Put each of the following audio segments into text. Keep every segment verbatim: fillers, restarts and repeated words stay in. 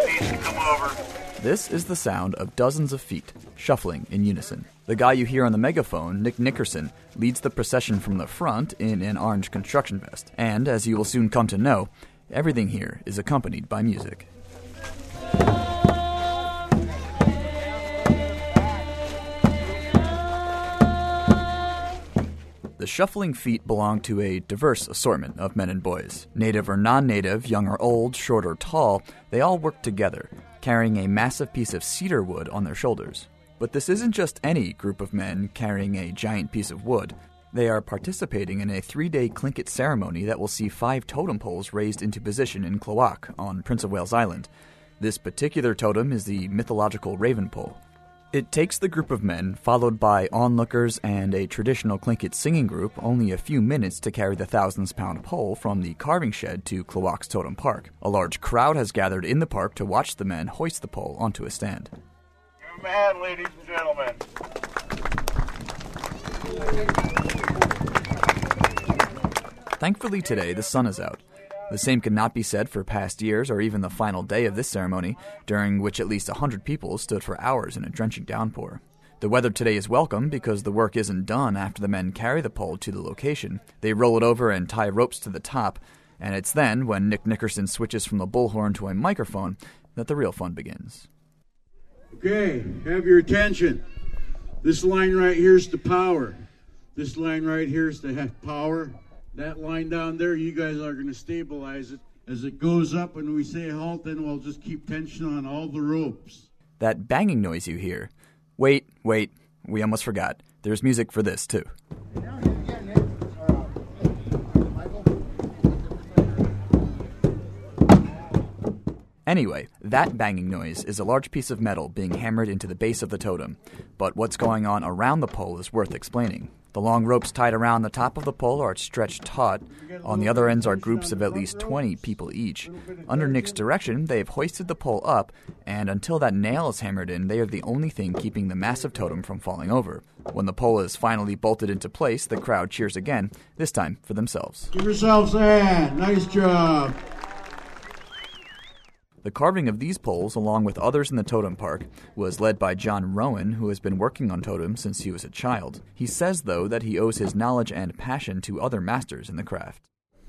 needs to come over. This is the sound of dozens of feet, shuffling in unison. The guy you hear on the megaphone, Nick Nickerson, leads the procession from the front in an orange construction vest. And, as you will soon come to know, everything here is accompanied by music. The shuffling feet belong to a diverse assortment of men and boys. Native or non-native, young or old, short or tall, they all work together, carrying a massive piece of cedar wood on their shoulders. But this isn't just any group of men carrying a giant piece of wood. They are participating in a three-day Tlingit ceremony that will see five totem poles raised into position in Klawock on Prince of Wales Island. This particular totem is the mythological raven pole. It takes the group of men, followed by onlookers and a traditional Tlingit singing group, only a few minutes to carry the thousands-pound pole from the carving shed to Klawock's Totem Park. A large crowd has gathered in the park to watch the men hoist the pole onto a stand. Give them a hand, ladies and gentlemen. Thankfully today, the sun is out. The same could not be said for past years or even the final day of this ceremony, during which at least one hundred people stood for hours in a drenching downpour. The weather today is welcome because the work isn't done after the men carry the pole to the location. They roll it over and tie ropes to the top, and it's then, when Nick Nickerson switches from the bullhorn to a microphone, that the real fun begins. Okay, have your attention. This line right here is the power. This line right here is the power. That line down there, you guys are going to stabilize it. As it goes up and we say halt, then we'll just keep tension on all the ropes. That banging noise you hear. Wait, wait, we almost forgot. There's music for this, too. Anyway, that banging noise is a large piece of metal being hammered into the base of the totem. But what's going on around the pole is worth explaining. The long ropes tied around the top of the pole are stretched taut. On the other ends are groups of at least twenty people each. Under Nick's direction, they have hoisted the pole up, and until that nail is hammered in, they are the only thing keeping the massive totem from falling over. When the pole is finally bolted into place, the crowd cheers again, this time for themselves. Give yourselves a hand. Nice job. The carving of these poles, along with others in the totem park, was led by John Rowan, who has been working on totems since he was a child. He says, though, that he owes his knowledge and passion to other masters in the craft.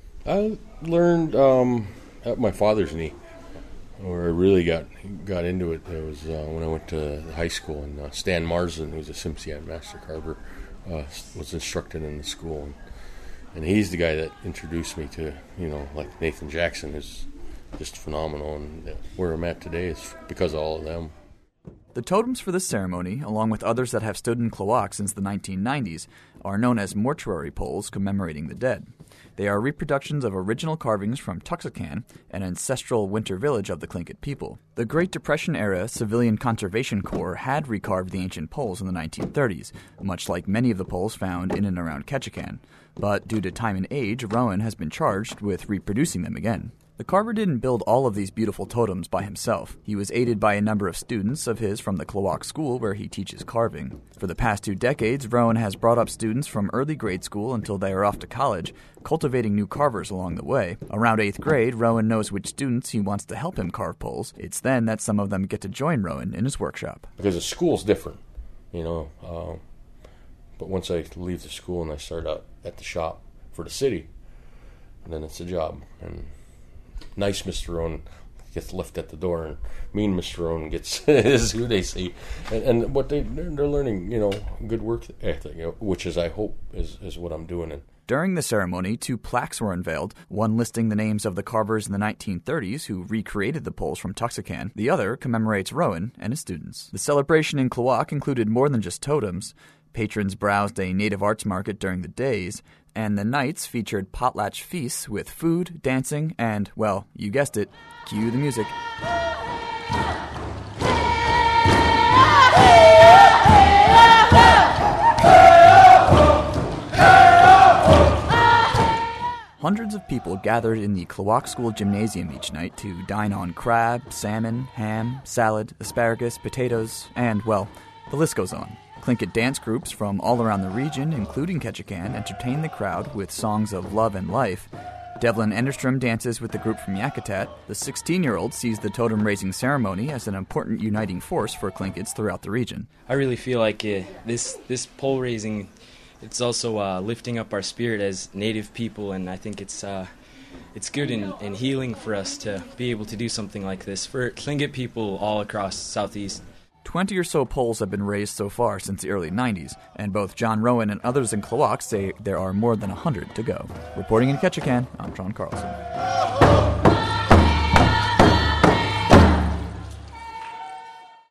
I learned um, at my father's knee, where I really got got into it. It was uh, when I went to high school, and uh, Stan Marsden, who's a Simpson master carver, uh, was instructed in the school, and, and he's the guy that introduced me to, you know, like Nathan Jackson is just phenomenal, and where I'm at today is because of all of them. The totems for this ceremony, along with others that have stood in Klawock since the nineteen nineties, are known as mortuary poles commemorating the dead. They are reproductions of original carvings from Tuxacan, an ancestral winter village of the Tlingit people. The Great Depression-era Civilian Conservation Corps had recarved the ancient poles in the nineteen thirties, much like many of the poles found in and around Ketchikan. But due to time and age, Rowan has been charged with reproducing them again. The carver didn't build all of these beautiful totems by himself. He was aided by a number of students of his from the Klawock School where he teaches carving. For the past two decades, Rowan has brought up students from early grade school until they are off to college, cultivating new carvers along the way. Around eighth grade, Rowan knows which students he wants to help him carve poles. It's then that some of them get to join Rowan in his workshop. Because the school's different, you know. Uh, but once I leave the school and I start out at the shop for the city, then it's a job. And nice Mister Rowan gets left at the door, and mean Mister Rowan gets is who they see, and, and what they they're, they're learning, you know, good work ethic, you know, which is I hope is is what I'm doing. And during the ceremony, two plaques were unveiled, one listing the names of the carvers in the nineteen thirties who recreated the poles from Tuxacan. The other commemorates Rowan and his students. The celebration in Klawock included more than just totems. Patrons browsed a native arts market during the days, and the nights featured potlatch feasts with food, dancing, and, well, you guessed it, cue the music. Hundreds of people gathered in the Klawock School gymnasium each night to dine on crab, salmon, ham, salad, asparagus, potatoes, and, well, the list goes on. Tlingit dance groups from all around the region, including Ketchikan, entertained the crowd with songs of love and life. Devlin Enderstrom dances with the group from Yakutat. The sixteen-year-old sees the totem-raising ceremony as an important uniting force for Tlinkits throughout the region. I really feel like uh, this this pole raising, it's also uh, lifting up our spirit as Native people, and I think it's uh, it's good and, and healing for us to be able to do something like this for Tlingit people all across Southeast. Twenty or so poles have been raised so far since the early nineties, and both John Rowan and others in Klawock say there are more than a hundred to go. Reporting in Ketchikan, I'm Sean Carlson.